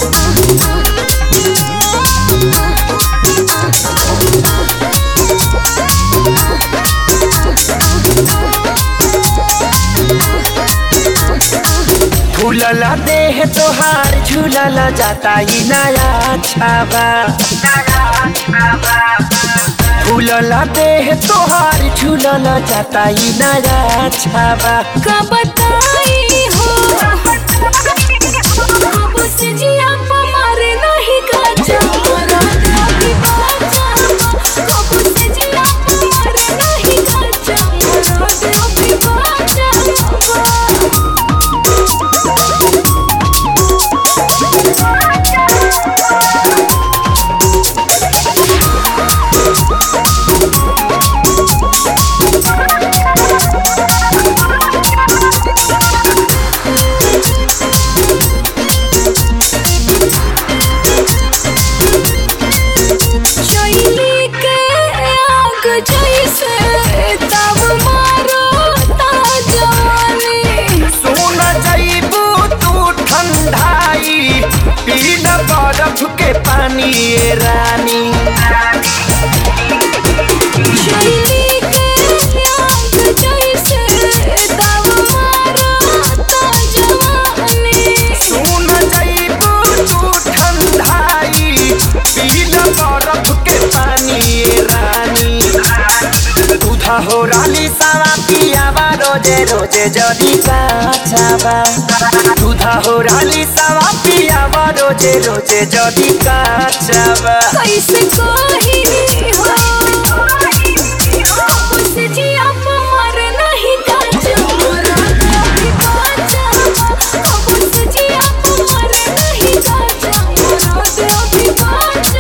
झूलला देह तोहार झूलला जाता ही नया छावा झूलला देह तोहार झूलला जाता ही नया छावा का बताई हो अब से जिया मारे नहीं काचा मरा अभी बाचा अब से जिया मारे नहीं काचा मरा अभी बाचा बर्फ के पानी ये रानी सुन जाइबू तू ठंडाई पीना बर्फ के पानी ये रानी दूधा हो रानी सावा पियावा रोजे रोजे जदी काचावा दूधा हो रानी सावा पियावा रोजे रोजे जदी काचावा कैसे कही हो उसे जिया मार नहीं काचा मरा अभी बाचा उसे जिया मार नहीं काचा मरा अभी बाचा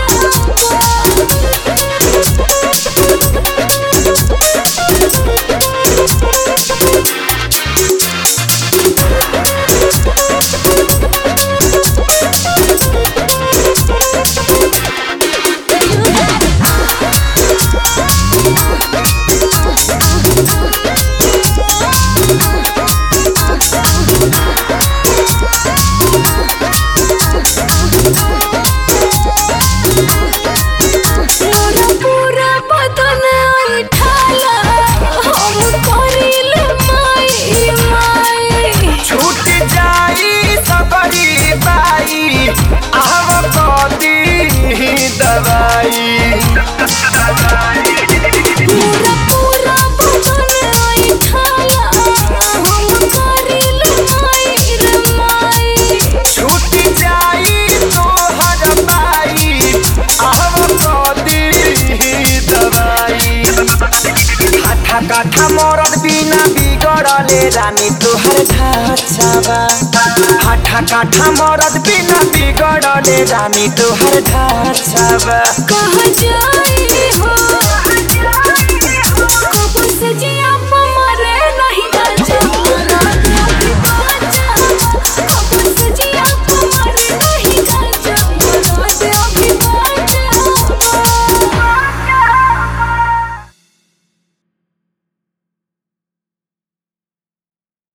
काठा मरद बिना बिगड़ले रानी तोहर ढाचावा हाठा काठा मरद बिना बिगड़ले रानी तोहर ढाचावा कहाँ जाई हो